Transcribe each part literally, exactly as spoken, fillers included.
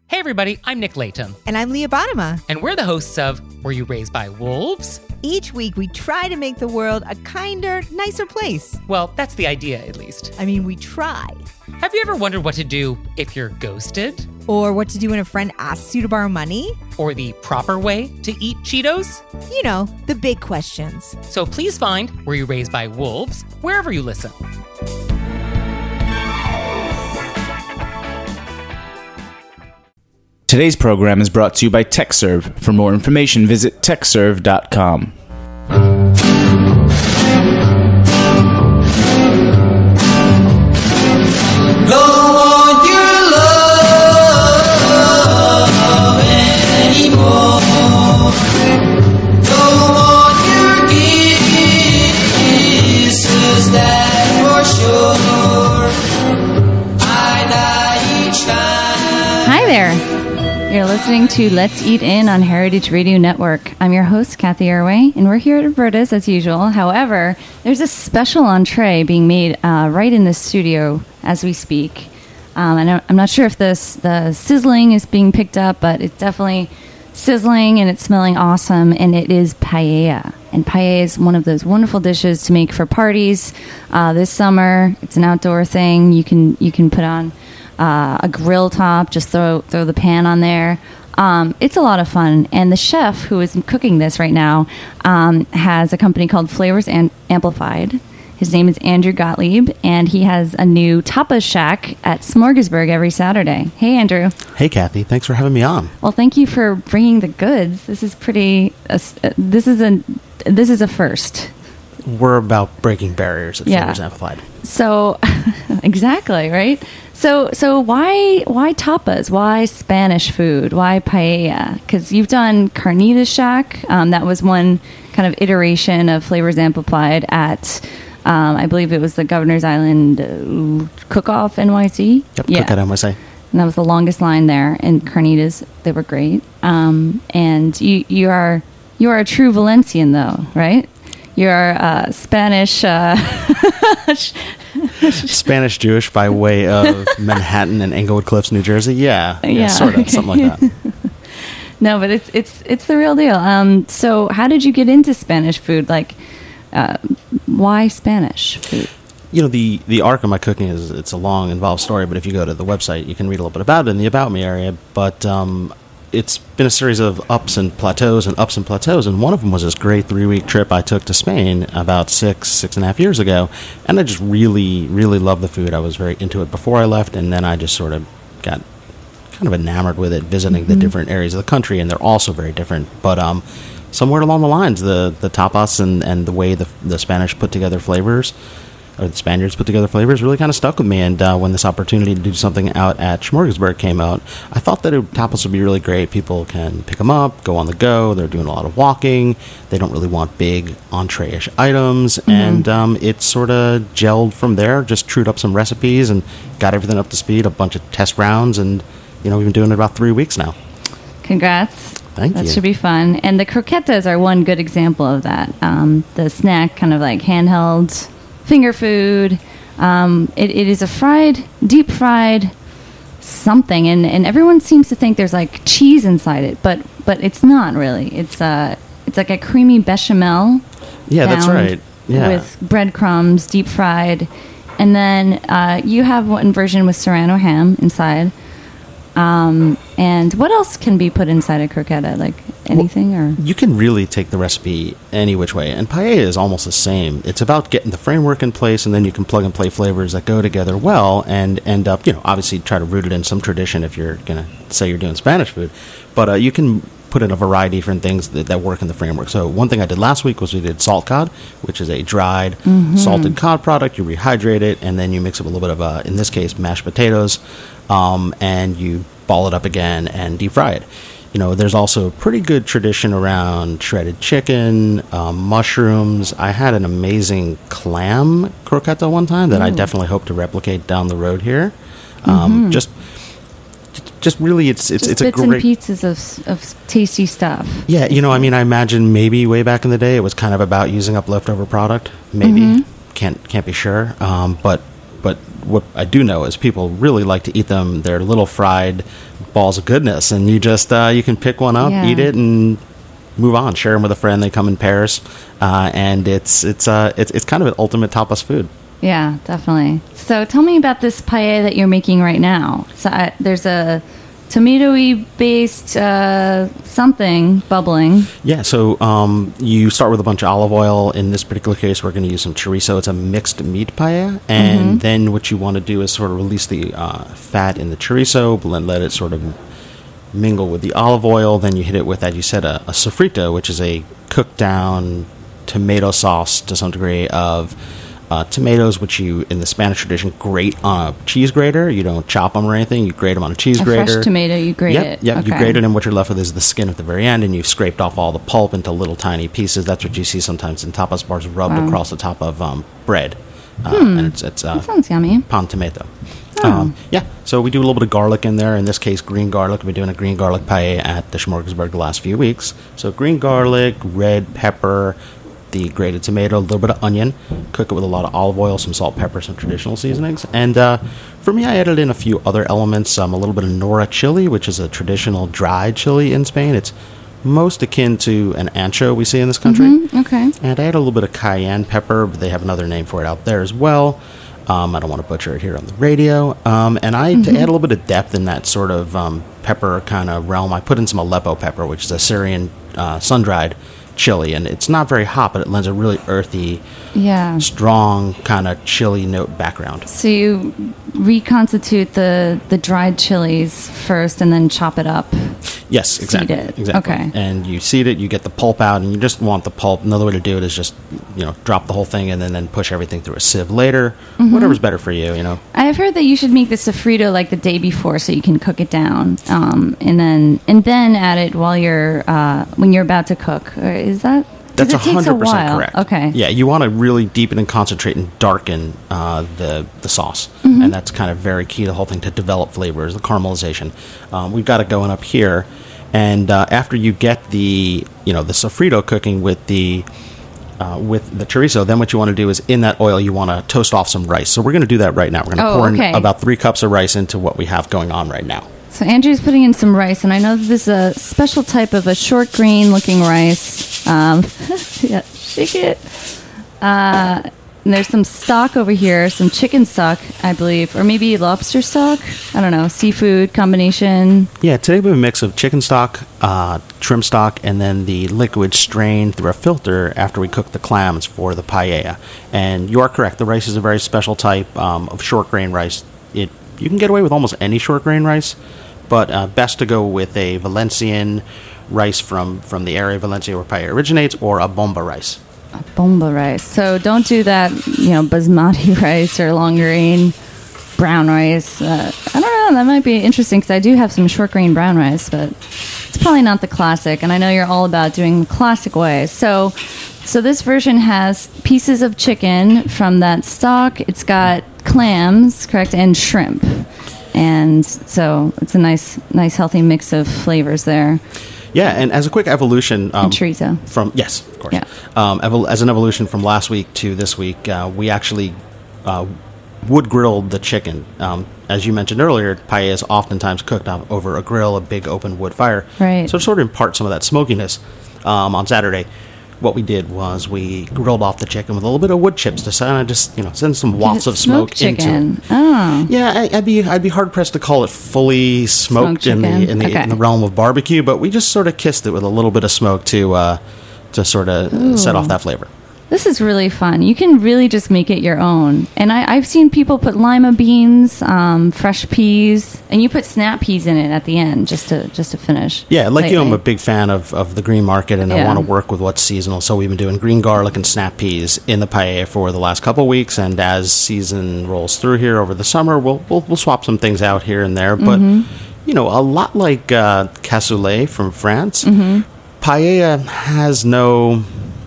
Hey everybody, I'm Nick Layton. And I'm Leah Bottima. And we're the hosts of Were You Raised by Wolves? Each week we try to make the world a kinder, nicer place. Well, that's the idea, at least. I mean, we try. Have you ever wondered what to do if you're ghosted? Or what to do when a friend asks you to borrow money? Or the proper way to eat Cheetos? You know, the big questions. So please find Were You Raised by Wolves wherever you listen. Today's program is brought to you by TechServe. For more information, visit tech serve dot com. Don't want your love anymore. Don't want your kisses, that's for sure. I die each time. Hi there. You're listening to Let's Eat In on Heritage Radio Network. I'm your host, Kathy Erway, and we're here at Roberta's as usual. However, there's a special entree being made uh, right in the studio as we speak. Um, and I'm not sure if this the sizzling is being picked up, but it's definitely sizzling and it's smelling awesome, and it is paella. And paella is one of those wonderful dishes to make for parties uh, this summer. It's an outdoor thing. You can you can put on Uh, a grill top, just throw throw the pan on there. Um, it's a lot of fun. And the chef who is cooking this right now um, has a company called Flavors Am- Amplified. His name is Andrew Gottlieb, and he has a new tapas shack at Smorgasburg every Saturday. Hey, Andrew. Hey, Kathy. Thanks for having me on. Well, thank you for bringing the goods. This is pretty. Uh, this is a this is a first. We're about breaking barriers at Yeah. Flavors Amplified. So, exactly, right? So, so why why tapas? Why Spanish food? Why paella? Because you've done Carnitas Shack. Um, that was one kind of iteration of Flavors Amplified at, um, I believe it was the Governor's Island uh, Cook-Off N Y C. Yep, yeah. Cook at N Y C. And that was the longest line there. And Carnitas, they were great. Um, and you you are you are a true Valencian, though, right? You're uh, Spanish. Uh, Spanish Jewish by way of Manhattan and Englewood Cliffs, New Jersey. Yeah, yeah, Yeah, sort of, okay. something like that. No, but it's it's it's the real deal. Um, so how did you get into Spanish food? Like, uh, why Spanish food? You know, the, the arc of my cooking is, it's a long, involved story, but if you go to the website, you can read a little bit about it in the About Me area. But um, it's been a series of ups and plateaus and ups and plateaus, and one of them was this great three-week trip I took to Spain about six, six and a half years ago, and I just really, really loved the food. I was very into it before I left, and then I just sort of got kind of enamored with it, visiting Mm-hmm. the different areas of the country, and they're also very different. But um, somewhere along the lines, the, the tapas and, and the way the, the Spanish put together flavors, or the Spaniards put together flavors, really kind of stuck with me. And uh, when this opportunity to do something out at Smorgasburg came out, I thought that it, tapas would be really great. People can pick them up, go on the go. They're doing a lot of walking. They don't really want big entree-ish items. Mm-hmm. And um, it sort of gelled from there, just trued up some recipes and got everything up to speed, a bunch of test rounds. And, you know, we've been doing it about three weeks now. Congrats. Thank that you. That should be fun. And the croquetas are one good example of that. Um, the snack, kind of like handheld finger food. Um, it, it is a fried, deep fried something, and, and everyone seems to think there's like cheese inside it, but but it's not really. It's uh it's like a creamy bechamel. Yeah, that's bound right. Yeah. With breadcrumbs, deep fried, and then uh, you have one version with serrano ham inside. Um, and what else can be put inside a croqueta? Like anything, or You can really take the recipe any which way, and paella is almost the same. It's about getting the framework in place, and then you can plug and play flavors that go together well, and end up, you know, obviously try to root it in some tradition if you're going to say you're doing Spanish food, but uh, you can put in a variety of different things that, that work in the framework. So one thing I did last week was we did salt cod, which is a dried Mm-hmm. salted cod product. You rehydrate it, and then you mix it with a little bit of, uh, in this case, mashed potatoes, um, and you ball it up again and deep fry it. You know, there's also a pretty good tradition around shredded chicken, um, mushrooms. I had an amazing clam croqueta one time that I definitely hope to replicate down the road here. Um, Mm-hmm. Just, just really, it's it's just it's a bits great and pieces of of tasty stuff. yeah, you know, I mean, I imagine maybe way back in the day it was kind of about using up leftover product. Maybe Mm-hmm. can't can't be sure, um, but but what I do know is people really like to eat them. They're little fried balls of goodness, and you just uh, you can pick one up, Yeah. eat it, and move on. Share them with a friend. They come in pairs, uh, and it's it's uh it's it's kind of an ultimate tapas food. Yeah, definitely. So tell me about this paella that you're making right now. So I, there's a tomato-y based uh, something bubbling. Yeah, so um, you start with a bunch of olive oil. In this particular case, we're going to use some chorizo. It's a mixed meat paella. And Mm-hmm. then what you want to do is sort of release the uh, fat in the chorizo, and let it sort of mingle with the olive oil. Then you hit it with, as you said, a, a sofrito, which is a cooked down tomato sauce to some degree of uh, tomatoes, which you, in the Spanish tradition, grate on a cheese grater. You don't chop them or anything. You grate them on a cheese A grater. fresh tomato, you grate yep, it. Yep, you Okay. grate it, and what you're left with is the skin at the very end, and you've scraped off all the pulp into little tiny pieces. That's what you see sometimes in tapas bars rubbed Wow. across the top of um, bread. Uh, and it's, it's uh, That sounds yummy. pan tomato. Oh. Um, yeah, so we do a little bit of garlic in there. In this case, green garlic. We've been doing a green garlic paella at the Smorgasburg the last few weeks. So green garlic, red pepper, the grated tomato, a little bit of onion. Cook it with a lot of olive oil, some salt, pepper, some traditional seasonings. And uh, for me, I added in a few other elements. Um, a little bit of Nora chili, which is a traditional dried chili in Spain. It's most akin to an ancho we see in this country. Mm, okay. And I add a little bit of cayenne pepper, but they have another name for it out there as well. Um, I don't want to butcher it here on the radio. Um, and I, to add a little bit of depth in that sort of um, pepper kind of realm, I put in some Aleppo pepper, which is a Syrian uh, sun-dried chili. And it's not very hot, but it lends a really earthy, Yeah. strong kind of chili note background. So you reconstitute the, the dried chilies first and then chop it up. Yes, exactly. Seed it. Exactly. Okay. And you seed it, you get the pulp out, and you just want the pulp. Another way to do it is just, you know, drop the whole thing and then, then push everything through a sieve later. Mm-hmm. Whatever's better for you, you know. I've heard that you should make the sofrito like the day before so you can cook it down, um, and then and then add it while you're uh, when you're about to cook. Or is that? 'cause That's it takes one hundred percent while. correct. Okay. Yeah, you want to really deepen and concentrate and darken uh, the the sauce, Mm-hmm. and that's kind of very key to the whole thing to develop flavors, the caramelization. Um, we've got it going up here, and uh, after you get the you know the sofrito cooking with the uh, with the chorizo, then what you want to do is in that oil you want to toast off some rice. So we're going to do that right now. We're going to Oh, pour okay. in about three cups of rice into what we have going on right now. So Andrew's putting in some rice, and I know that this is a special type of a short green looking rice. Um, yeah, shake it. Uh, and there's some stock over here, some chicken stock, I believe, or maybe lobster stock. I don't know, seafood combination. Yeah, today we have a mix of chicken stock, uh, trim stock, and then the liquid strained through a filter after we cook the clams for the paella. And you are correct, the rice is a very special type um, of short grain rice. It you can get away with almost any short grain rice, but uh, best to go with a Valencian rice from, from the area of Valencia where paella originates, or a bomba rice. Bomba rice. So don't do that, you know, basmati rice or long grain brown rice. Uh, I don't know. That might be interesting because I do have some short grain brown rice, but it's probably not the classic. And I know you're all about doing the classic way. So, so this version has pieces of chicken from that stock. It's got clams, correct, and shrimp. And so it's a nice, nice, healthy mix of flavors there. Yeah, and as a quick evolution um, And chorizo. from yes, of course. Yeah. Um, evol- as an evolution from last week to this week, uh, we actually uh, wood grilled the chicken. Um, as you mentioned earlier, paella is oftentimes cooked off over a grill, a big open wood fire. Right. So to sort of impart some of that smokiness, um, on Saturday, what we did was we grilled off the chicken with a little bit of wood chips to kind of just you know send some wafts of smoke Smoked into chicken. it. Oh. Yeah, I, I'd be I'd be hard pressed to call it fully smoked, Smoked in the chicken. in the, Okay. in the realm of barbecue, but we just sort of kissed it with a little bit of smoke to uh, to sort of set off that flavor. This is really fun. You can really just make it your own. And I, I've seen people put lima beans, um, fresh peas, and you put snap peas in it at the end just to just to finish. Yeah, like you, I'm a lately. big fan of, of the green market, and I Yeah. want to work with what's seasonal. So we've been doing green garlic and snap peas in the paella for the last couple of weeks, and as season rolls through here over the summer, we'll we'll, we'll swap some things out here and there. But Mm-hmm. you know, a lot like uh, cassoulet from France, Mm-hmm. paella has no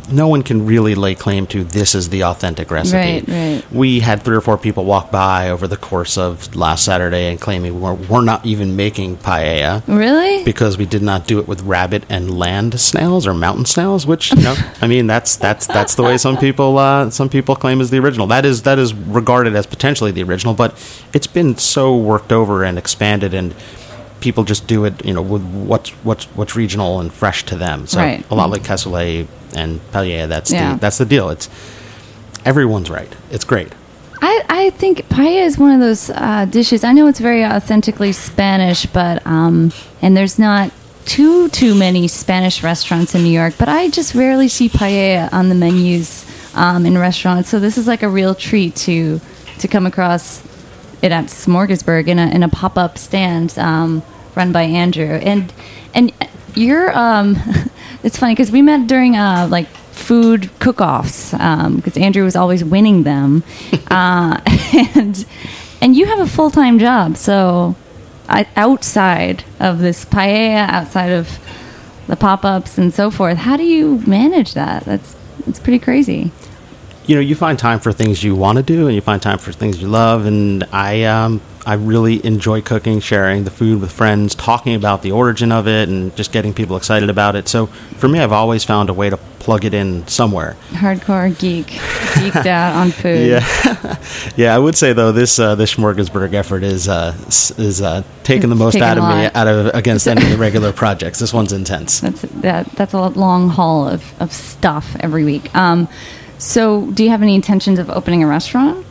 no one can really lay claim to this is the authentic recipe. Right, right. We had three or four people walk by over the course of last Saturday and claiming we're, we're not even making paella. Really? Because we did not do it with rabbit and land snails or mountain snails, which, you know, I mean, that's that's that's the way some people uh, some people claim is the original. That is that is regarded as potentially the original, but it's been so worked over and expanded, and people just do it, you know, with what's what's what's regional and fresh to them. So Right. a lot like cassoulet and paella, that's Yeah. the that's the deal. It's everyone's right. It's great. I, I think paella is one of those uh, dishes. I know it's very authentically Spanish, but um, and there's not too too many Spanish restaurants in New York. But I just rarely see paella on the menus um, in restaurants. So this is like a real treat to to come across it at Smorgasburg in a in a pop up stand um, run by Andrew. And and you're um, it's funny because we met during uh, like. food cook-offs because um, Andrew was always winning them, uh, and and you have a full-time job. So I, outside of this paella, outside of the pop-ups and so forth, how do you manage that? That's it's pretty crazy. You know, you find time for things you want to do, and you find time for things you love. And I, um, I really enjoy cooking, sharing the food with friends, talking about the origin of it, and just getting people excited about it. So for me, I've always found a way to plug it in somewhere. Hardcore geek, geeked out on food. Yeah, yeah. I would say though, this uh, this Smorgasburg effort is uh, s- is uh, taking the It's most taken out a of me lot. out of against any of the regular projects. This one's intense. That's that. That's a long haul of, of stuff every week. Um, so, do you have any intentions of opening a restaurant?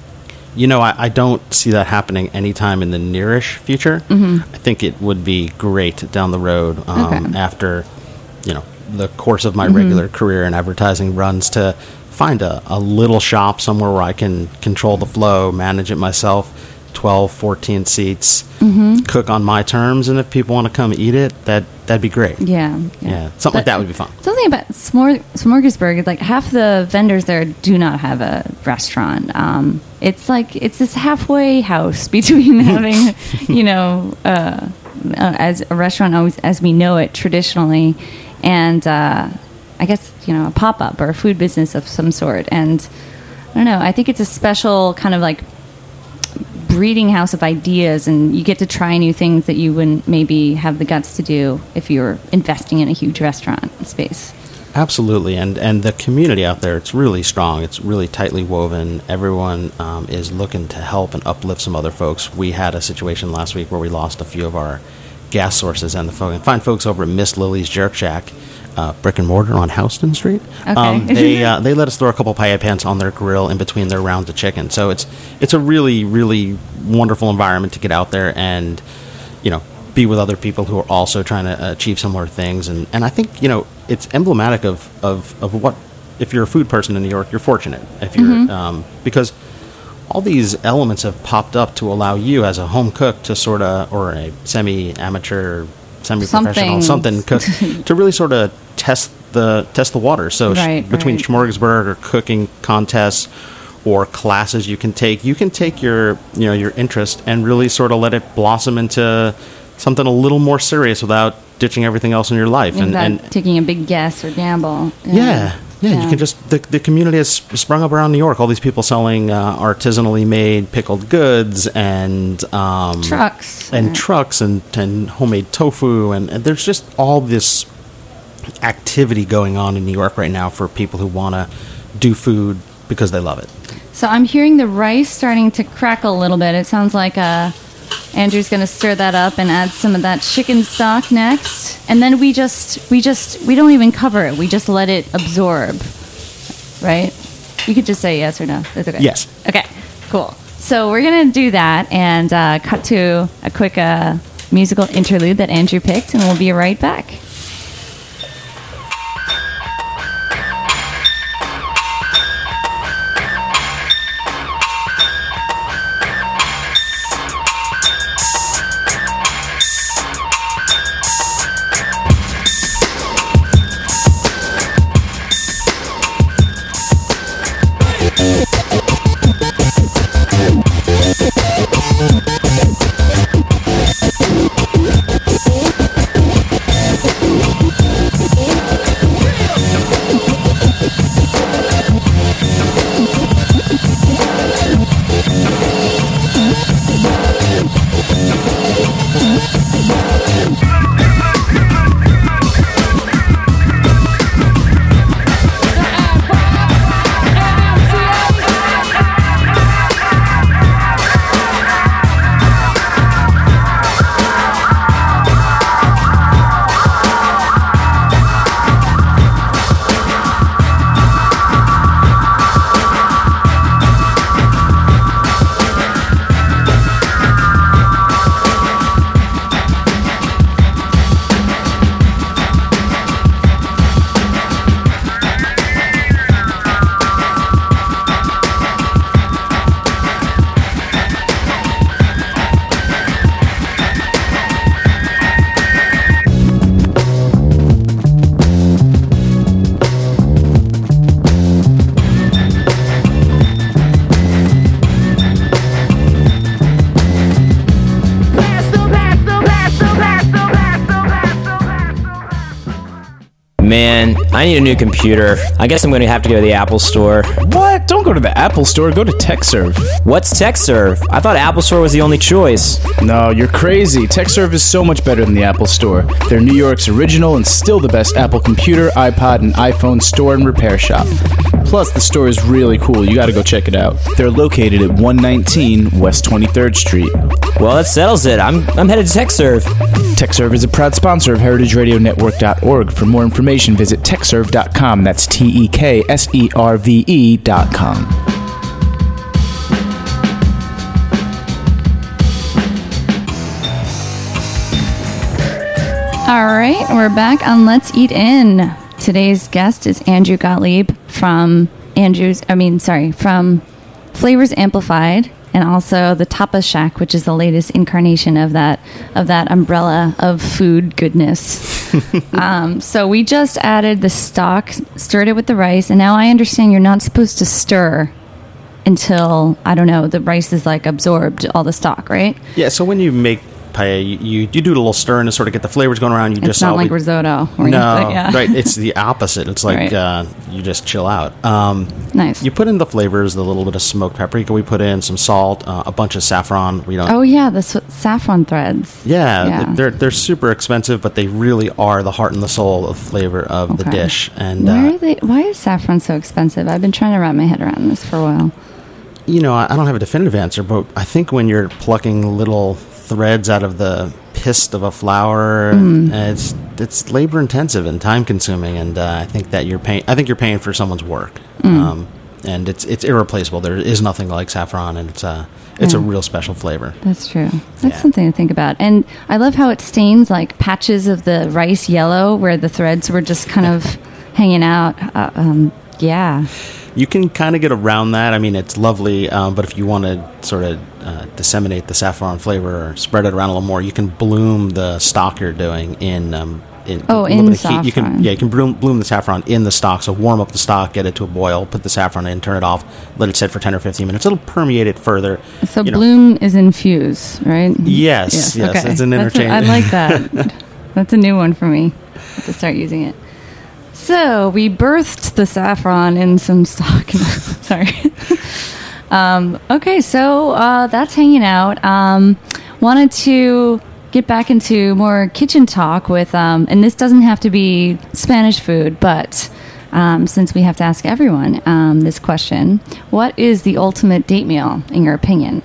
You know, I, I don't see that happening anytime in the nearish future. Mm-hmm. I think it would be great down the road um, Okay. after, you know, the course of my Mm-hmm. regular career in advertising runs to find a, a little shop somewhere where I can control the flow, manage it myself, twelve, fourteen seats, Mm-hmm. cook on my terms, and if people want to come eat it, that, that'd be great. Yeah, Yeah, something like that would be fun. Something about Smor- Smorgasburg, like half the vendors there do not have a restaurant. Um, it's like it's this halfway house between having, you know, uh, uh, as a restaurant always as we know it traditionally, and uh, I guess you know a pop up or a food business of some sort. And I don't know. I think it's a special kind of like breeding house of ideas, and you get to try new things that you wouldn't maybe have the guts to do if you were investing in a huge restaurant space. Absolutely, and and the community out there, it's really strong. It's really tightly woven. Everyone um, is looking to help and uplift some other folks. We had a situation last week where we lost a few of our gas sources, and the fo- and fine folks over at Miss Lily's Jerk Shack, uh, brick and mortar on Houston Street. Okay. Um, they uh, they let us throw a couple paella pans on their grill in between their rounds of chicken. So it's it's a really really wonderful environment to get out there and, you know, be with other people who are also trying to achieve similar things. And, and I think, you know, it's emblematic of, of, of what, if you're a food person in New York, you're fortunate. If you're, Mm-hmm. um, because all these elements have popped up to allow you as a home cook to sort of, or a semi-amateur, semi-professional, Something. something cook, to really sort of test the, test the water. So sh- Right, between right. Smorgasburg or cooking contests or classes you can take, you can take your, you know, your interest and really sort of let it blossom into something a little more serious without ditching everything else in your life. And, Without and taking a big guess or gamble. yeah, yeah, you can just, the, the community has sprung up around New York. All these people selling uh, artisanally made pickled goods and um, Trucks. and Right. trucks and, and homemade tofu. And, and there's just all this activity going on in New York right now for people who want to do food because they love it. So I'm hearing the rice starting to crackle a little bit. It sounds like uh, Andrew's going to stir that up and add some of that chicken stock next, and then we just we just we don't even cover it. We just let it absorb. Right? You could just say yes or no. That's okay. Yes. Okay. Cool. So we're going to do that and uh, cut to a quick uh, musical interlude that Andrew picked, and we'll be right back. Man, I need a new computer. I guess I'm going to have to go to the Apple Store. What? Don't go to the Apple Store. Go to TechServe. What's TechServe? I thought Apple Store was the only choice. No, you're crazy. TechServe is so much better than the Apple Store. They're New York's original and still the best Apple computer, iPod, and iPhone store and repair shop. Plus, the store is really cool. You gotta go check it out. They're located at one nineteen West twenty-third Street. Well, that settles it. I'm I'm headed to TechServe. TechServe is a proud sponsor of Heritage Radio Network dot org. For more information, visit TechServe dot com. That's T E K S E R V E dot com. All right, we're back on Let's Eat In. Today's guest is Andrew Gottlieb from Andrew's, I mean, sorry, from Flavors Amplified, and also the Tapas Shack, which is the latest incarnation of that of that umbrella of food goodness. um, so we just added the stock, stirred it with the rice, and now I understand you're not supposed to stir until, I don't know, the rice is like absorbed all the stock, right? Yeah, so when you make paella, you, you, you do a little stir to sort of get the flavors going around. You It's just not always, like risotto. where you No, have to- yeah. right. It's the opposite. It's like Right. uh, you just chill out. Um, Nice. You put in the flavors, the little bit of smoked paprika we put in, some salt, uh, a bunch of saffron. We don't. Oh yeah, the s- saffron threads. Yeah, Yeah. they're they're super expensive, but they really are the heart and the soul of flavor of the Okay. dish. And Why uh, are they? Why is saffron so expensive? I've been trying to wrap my head around this for a while. you know, I, I don't have a definitive answer, but I think when you're plucking little threads out of the pist of a flower, Mm. uh, it's it's labor intensive and time consuming, and uh, I think that you're paying. I think you're paying for someone's work, Mm. um, and it's it's irreplaceable. There is nothing like saffron, and it's a it's a Yeah. real special flavor. That's true. That's Yeah. something to think about. And I love how it stains like patches of the rice yellow where the threads were just kind of hanging out. Uh, um, yeah. You can kind of get around that. I mean, it's lovely, um, but if you want to sort of uh, disseminate the saffron flavor or spread it around a little more, you can bloom the stock you're doing in. Um, in Oh, a little in bit of heat. You can, saffron. yeah, you can bloom, bloom the saffron in the stock. So warm up the stock, get it to a boil, put the saffron in, turn it off, let it sit for ten or fifteen minutes. It'll permeate it further. So you know. bloom is infuse, right? Yes, yes, okay. it's an That's a- interchange. I like that. That's a new one for me. I have to start using it. So we birthed the saffron in some stock. Sorry. um, okay, so uh, that's hanging out. Um, wanted to get back into more kitchen talk with, um, and this doesn't have to be Spanish food, but um, since we have to ask everyone um, this question, what is the ultimate date meal in your opinion?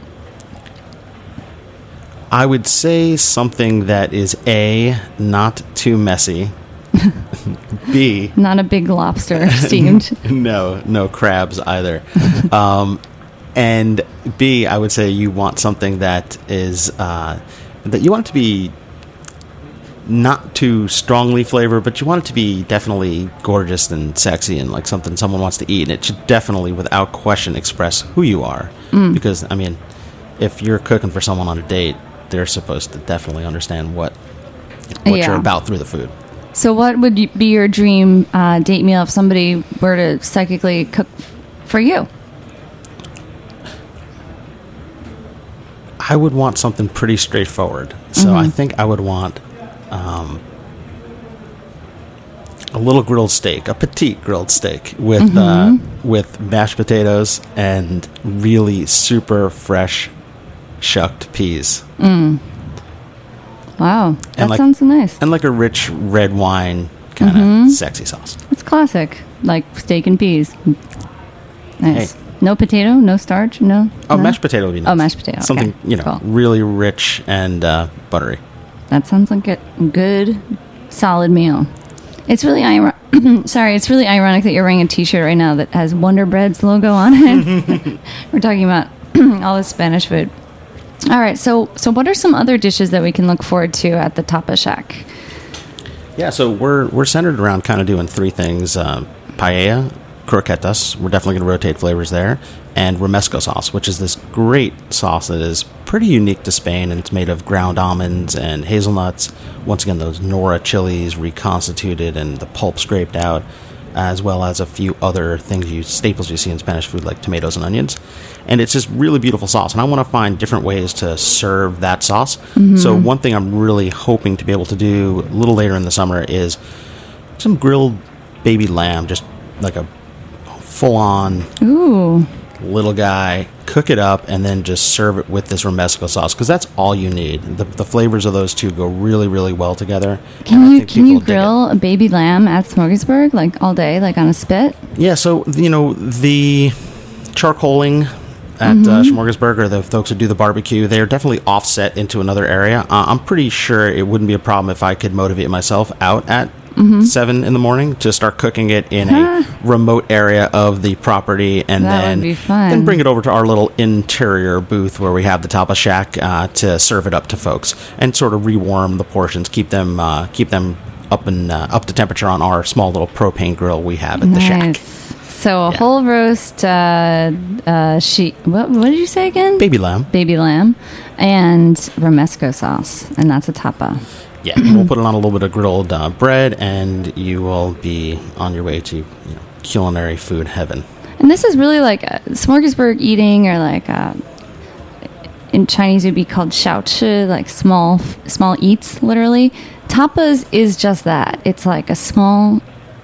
I would say something that is A, not too messy. B, Not a big lobster steamed. no, no crabs either. um, and B, I would say you want something that is uh, that you want it to be not too strongly flavored, but you want it to be definitely gorgeous and sexy and like something someone wants to eat. And it should definitely, without question, express who you are. Mm. Because I mean, if you're cooking for someone on a date, they're supposed to definitely understand what what Yeah. you're about through the food. So, what would you- be your dream uh, date meal if somebody were to psychically cook for you? I would want something pretty straightforward. So Mm-hmm. I think I would want um, a little grilled steak, a petite grilled steak with Mm-hmm. uh, with mashed potatoes and really super fresh shucked peas, Wow, that like- sounds nice. and like a rich red wine kind of Mm-hmm. sexy sauce. It's classic, like steak and peas. Nice. Hey. No potato, no starch, no. Oh, no? mashed potato would be nice. Oh, mashed potato, okay. Something you know Cool. really rich and uh, buttery. That sounds like a good, solid meal. It's really ironic. Sorry, it's really ironic that you're wearing a T-shirt right now that has Wonder Bread's logo on it. We're talking about all this Spanish food. All right, so so what are some other dishes that we can look forward to at the Tapas Shack? Yeah, so we're we're centered around kind of doing three things: um, paella, croquetas. We're definitely going to rotate flavors there, and romesco sauce, which is this great sauce that is pretty unique to Spain, and it's made of ground almonds and hazelnuts. Once again, those Nora chilies reconstituted and the pulp scraped out, as well as a few other things you staples you see in Spanish food like tomatoes and onions. And it's this really beautiful sauce, and I want to find different ways to serve that sauce. So one thing I'm really hoping to be able to do a little later in the summer is some grilled baby lamb, just like a full-on Ooh. little guy. Cook it up and then just serve it with this romesco sauce because that's all you need. The, the flavors of those two go really, really well together. Can and I you think can you people dig it. grill a baby lamb at Smorgasburg like all day, like on a spit? Yeah, so you know the charcoaling at Mm-hmm. uh, Smorgasburg, or the folks who do the barbecue, they are definitely offset into another area. Uh, I'm pretty sure it wouldn't be a problem if I could motivate myself out at Mm-hmm. seven in the morning to start cooking it in a remote area of the property, and That would then be fun. then bring it over to our little interior booth where we have the Tapa Shack uh, to serve it up to folks and sort of rewarm the portions, keep them uh, keep them up and uh, up to temperature on our small little propane grill we have at the shack. Nice. So a Yeah. whole roast uh, uh, sheep. What, what did you say again? Baby lamb. Baby lamb and romesco sauce, and that's a tapa. Yeah, we'll put it on a little bit of grilled uh, bread, and you will be on your way to you know, culinary food heaven. And this is really like a smorgasburg eating, or like uh in Chinese it would be called xiaochi, like small small eats, literally. Tapas is just that. It's like a small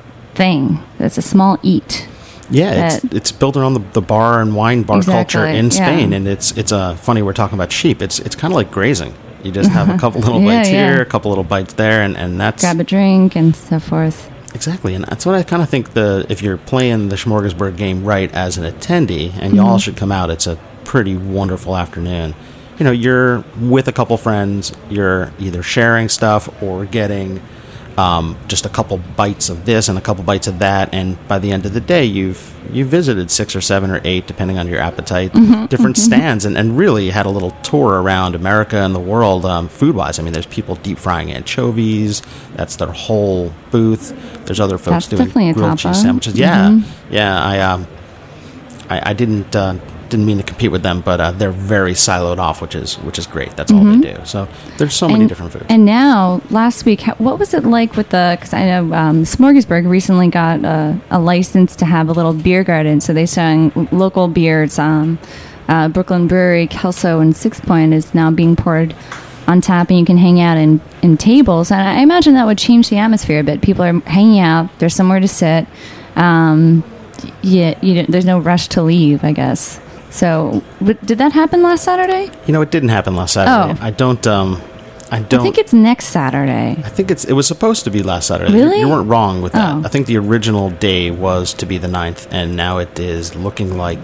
thing. It's a small eat. Yeah, it's That- it's built around the, the bar and wine bar culture Exactly, in yeah. Spain, and it's it's uh, funny we're talking about sheep. It's it's kind of like grazing. You just have a couple little Yeah, bites yeah. here, a couple little bites there, and, and that's Grab a drink and so forth. exactly. And that's what I kind of think. The if you're playing the Smorgasburg game right as an attendee, and you Mm-hmm. all should come out, it's a pretty wonderful afternoon. You know, you're with a couple friends. You're either sharing stuff or getting um, just a couple bites of this and a couple bites of that, and by the end of the day, you've you visited six or seven or eight, depending on your appetite, Mm-hmm, different stands, and, and really had a little tour around America and the world, um, food-wise. I mean, there's people deep frying anchovies. That's their whole booth. There's other folks That's definitely doing a grilled tapa. cheese sandwiches. Yeah, Mhm. yeah. I um, I, I didn't uh, didn't mean to compete with them, but uh, they're very siloed off, which is which is great. That's all they do. So there's so many And- different foods. And now, last week, how, what was it like with the? Because I know um, Smorgasburg recently got a, a license to have a little beer garden, so they sang local beers. Um, uh, Brooklyn Brewery, Kelso, and Six Point is now being poured on tap, and you can hang out in, in tables. And I imagine that would change the atmosphere a bit. People are hanging out. There's somewhere to sit. Um, yeah, you don't- there's no rush to leave, I guess. So, w- did that happen last Saturday? You know, it didn't happen last Saturday. Oh. I don't. Um, I don't. I think it's next Saturday. I think it's. It was supposed to be last Saturday. Really? You, you weren't wrong with that. Oh. I think the original day was to be the ninth, and now it is looking like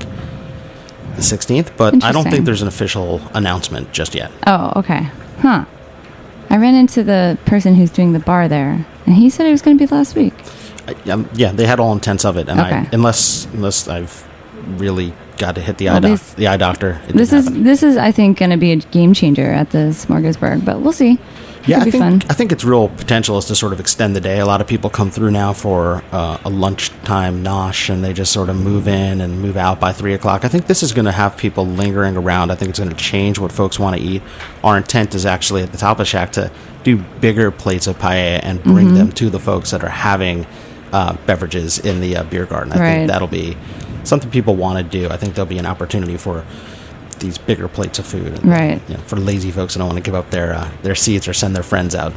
the sixteenth. But I don't Interesting. think there's an official announcement just yet. Oh, okay. Huh. I ran into the person who's doing the bar there, and he said it was going to be last week. I, um, yeah, they had all intents of it, and I, Okay. unless unless I've really got to hit the Well, eye doc, this- the eye doctor. It This didn't is happen. this is I think going to be a game changer at the Smorgasburg, but we'll see. Yeah, It'll I be think fun. I think its real potential is to sort of extend the day. A lot of people come through now for uh, a lunchtime nosh, and they just sort of move in and move out by three o'clock. I think this is going to have people lingering around. I think it's going to change what folks want to eat. Our intent is actually at the Tapa Shack to do bigger plates of paella and bring Mm-hmm. them to the folks that are having uh, beverages in the uh, beer garden. I Right. think that'll be something people want to do. I think there'll be an opportunity for these bigger plates of food, and, Right. you know, for lazy folks that don't want to give up their uh, their seats or send their friends out.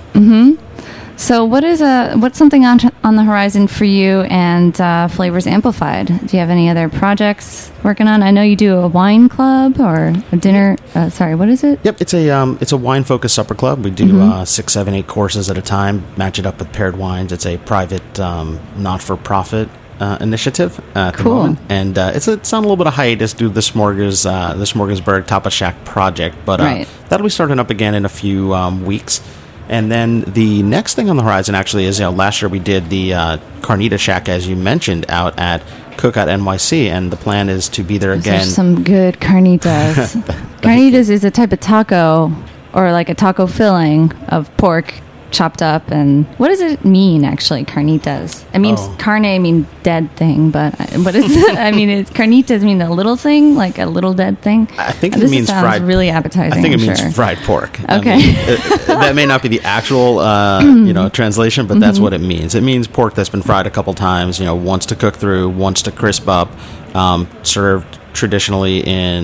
So, what is a what's something on on the horizon for you and uh, Flavors Amplified? Do you have any other projects working on? I know you do a wine club or a dinner. Uh, sorry, what is it? Yep, it's a um, it's a wine focused supper club. We do Mm-hmm. uh, six, seven, eight courses at a time. Match it up with paired wines. It's a private, um, not for profit uh, initiative uh, at the Cool. moment, and uh, it's a, it's on a little bit of hiatus due to the Smorgas uh, the Smorgasburg Tapa Shack project, but uh, Right. that'll be starting up again in a few um, weeks. And then the next thing on the horizon actually is, you know, last year we did the uh, Carnita Shack, as you mentioned, out at Cookout N Y C, and the plan is to be there again. There's some good carnitas. Carnitas is a type of taco, or like a taco filling of pork chopped up. And what does it mean, actually, carnitas? I mean, Oh. carne, I mean dead thing, but I- what is it? I mean, it's, carnitas mean a little thing, like a little dead thing. I think it this means sounds fried. really appetizing. I think it I'm means sure. fried pork. I Okay. mean, it- that may not be the actual, uh, you know, translation, but that's what it means. It means pork that's been fried a couple times. You know, once to cook through, once to crisp up, um, served traditionally in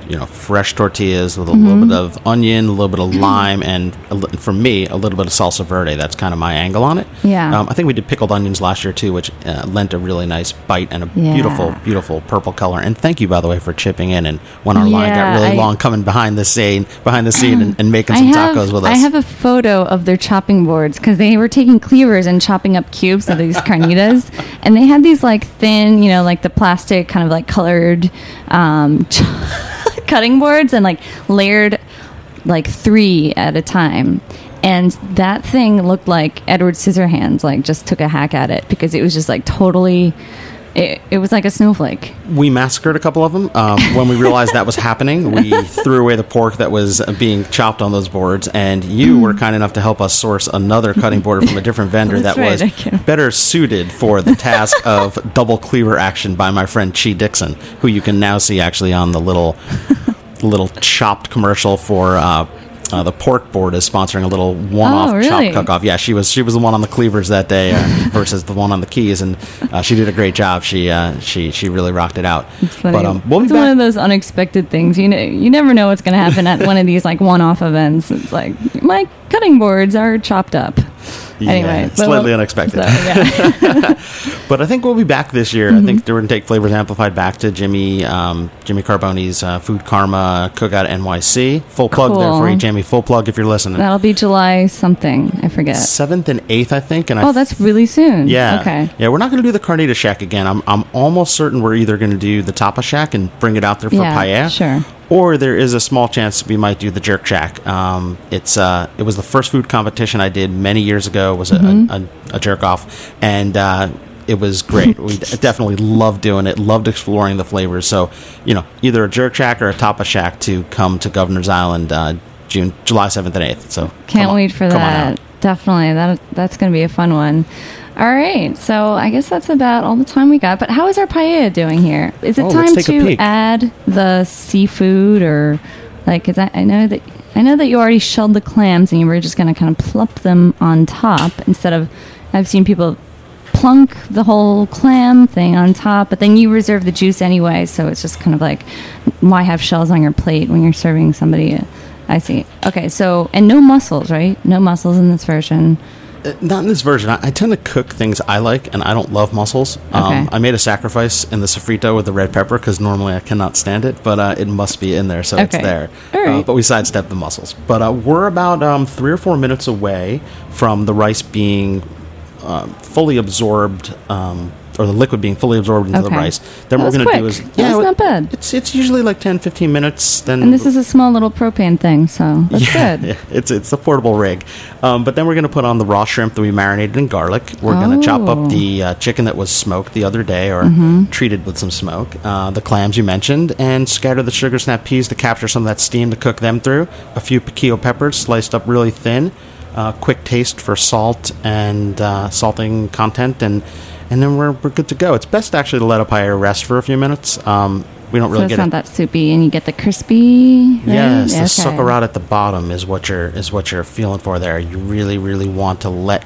you know, fresh tortillas with a mm-hmm. little bit of onion, a little bit of lime, and a li- for me, a little bit of salsa verde. That's kind of my angle on it. Yeah. Um, I think we did pickled onions last year too, which uh, lent a really nice bite and a yeah. beautiful, beautiful purple color. And thank you, by the way, for chipping in. And when our yeah, line got really I, long, coming behind the scene, behind the scene, and, and making I some have, tacos with us. I have a photo of their chopping boards because they were taking cleavers and chopping up cubes of these carnitas, and they had these like thin, you know, like the plastic kind of like colored um, ch- cutting boards, and like layered like three at a time. And that thing looked like Edward Scissorhands like just took a hack at it because it was just like totally. It, it was like a snowflake. We massacred a couple of them. Um, when we realized that was happening, we threw away the pork that was being chopped on those boards, and you mm. were kind enough to help us source another cutting board from a different vendor that right, was better suited for the task of double cleaver action by my friend Chi Dixon, who you can now see actually on the little little chopped commercial for... Uh, Uh, the pork board is sponsoring a little one-off oh, really? chop cook-off. Yeah, she was she was the one on the cleavers that day uh, versus the one on the keys, and uh, she did a great job. She uh, she she really rocked it out. It's funny. But um, we'll it's be back. one of those unexpected things. You know, you never know what's going to happen at one of these like one-off events. It's like my cutting boards are chopped up. Yeah, anyway, slightly we'll, unexpected. So, yeah. But I think we'll be back this year. Mm-hmm. I think we're going to take Flavors Amplified back to Jimmy um, Jimmy Carbone's uh, Food Karma Cookout N Y C. Full plug cool. there for you, Jamie. Full plug if you're listening. That'll be July something. I forget. seventh and eighth, I think. And oh, I that's really soon. Yeah. Okay. Yeah, we're not going to do the Carnita Shack again. I'm I'm almost certain we're either going to do the Tapa Shack and bring it out there for yeah, paella. Sure. Or there is a small chance we might do the Jerk Shack. Um, it's uh, it was the first food competition I did many years ago. It was a, mm-hmm. a, a jerk off, and uh, it was great. We definitely loved doing it. Loved exploring the flavors. So you know, either a Jerk Shack or a Tapa Shack to come to Governor's Island uh, June, July seventh and eighth. So can't wait for come that. Definitely, that that's going to be a fun one. All right, so I guess that's about all the time we got. But how is our paella doing here? Is it oh, time to add the seafood, or like? Is that, I know that I know that you already shelled the clams and you were just going to kind of plop them on top instead of. I've seen people plunk the whole clam thing on top, but then you reserve the juice anyway, so it's just kind of like, why have shells on your plate when you're serving somebody? I see. Okay, so and no mussels, right? No mussels in this version. Uh, not in this version. I, I tend to cook things I like, and I don't love mussels. Um, okay. I made a sacrifice in the sofrito with the red pepper because normally I cannot stand it, but uh, it must be in there, so okay. it's there. All right. Uh, but we sidestepped the mussels. But uh, we're about um, three or four minutes away from the rice being uh, fully absorbed, um, or the liquid being fully absorbed into okay. the rice. Then that what we're going to do is yeah, that's not bad. It's it's usually like ten, fifteen minutes. Then and this is a small little propane thing, so that's yeah, good. Yeah, it's it's a portable rig. Um, but then we're going to put on the raw shrimp that we marinated in garlic. We're oh. going to chop up the uh, chicken that was smoked the other day, or mm-hmm. treated with some smoke. Uh, the clams you mentioned, and scatter the sugar snap peas to capture some of that steam to cook them through. A few piquillo peppers sliced up really thin. Uh, quick taste for salt and uh, salting content, and and then we're we're good to go. It's best actually to let a paella rest for a few minutes. Um, we don't really so it's get not it. that soupy, and you get the crispy. Right? Yes, yeah, the okay. suckerot at the bottom is what you're is what you're feeling for there. You really really want to let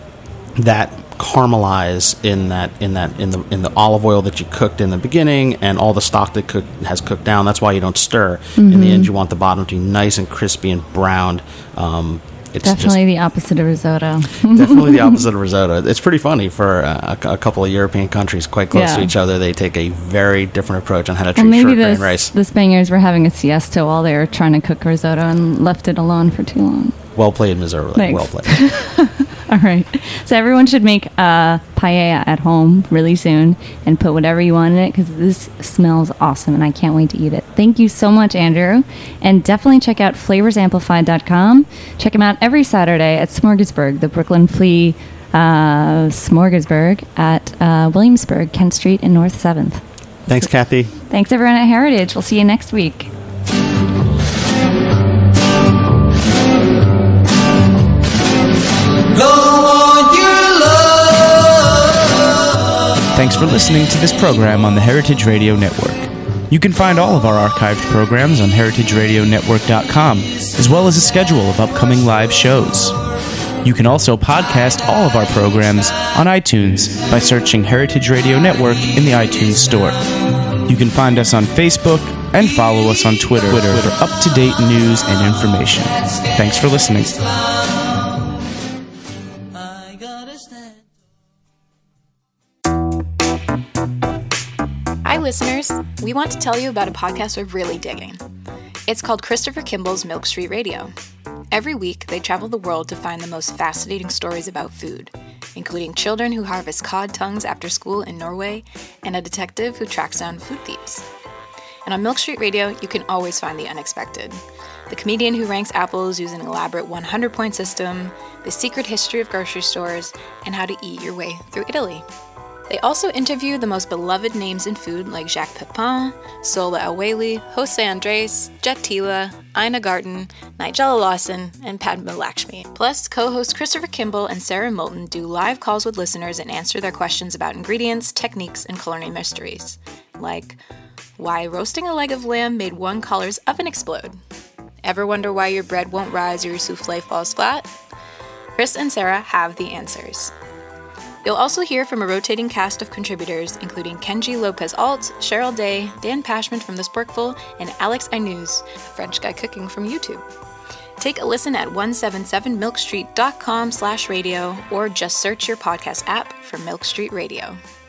that caramelize in that in that in the in the olive oil that you cooked in the beginning, and all the stock that cook, has cooked down. That's why you don't stir. Mm-hmm. In the end, you want the bottom to be nice and crispy and browned. Um, It's definitely just the opposite of risotto. Definitely the opposite of risotto. It's pretty funny for uh, a, a couple of European countries quite close yeah. to each other. They take a very different approach on how to well, treat maybe short grain the, rice. the Spaniards were having a siesta while they were trying to cook risotto and left it alone for too long. Well played, Missouri. Thanks. Well played. All right. So everyone should make a paella at home really soon and put whatever you want in it, because this smells awesome and I can't wait to eat it. Thank you so much, Andrew. And definitely check out flavors amplified dot com. Check them out every Saturday at Smorgasburg, the Brooklyn Flea uh, Smorgasburg at uh, Williamsburg, Kent Street and North seventh. Thanks, Kathy. Thanks, everyone at Heritage. We'll see you next week. Thanks for listening to this program on the Heritage Radio Network. You can find all of our archived programs on heritage radio network dot com, as well as a schedule of upcoming live shows. You can also podcast all of our programs on iTunes by searching Heritage Radio Network in the iTunes Store. You can find us on Facebook, and follow us on Twitter, Twitter for up-to-date news and information. Thanks for listening. I gotta stand. Hi, listeners. We want to tell you about a podcast we're really digging. It's called Christopher Kimball's Milk Street Radio. Every week, they travel the world to find the most fascinating stories about food, including children who harvest cod tongues after school in Norway and a detective who tracks down food thieves. And on Milk Street Radio, you can always find the unexpected. The comedian who ranks apples using an elaborate one hundred point system, the secret history of grocery stores, and how to eat your way through Italy. They also interview the most beloved names in food like Jacques Pepin, Sola El-Waylly, Jose Andres, Jet Tila, Ina Garten, Nigella Lawson, and Padma Lakshmi. Plus, co-hosts Christopher Kimball and Sarah Moulton do live calls with listeners and answer their questions about ingredients, techniques, and culinary mysteries. Like, why roasting a leg of lamb made one caller's oven explode? Ever wonder why your bread won't rise or your souffle falls flat? Chris and Sarah have the answers. You'll also hear from a rotating cast of contributors, including Kenji Lopez-Alt, Cheryl Day, Dan Pashman from The Sporkful, and Alex Ainuz, a French guy cooking from YouTube. Take a listen at one seventy-seven milk street dot com slash radio or just search your podcast app for Milk Street Radio.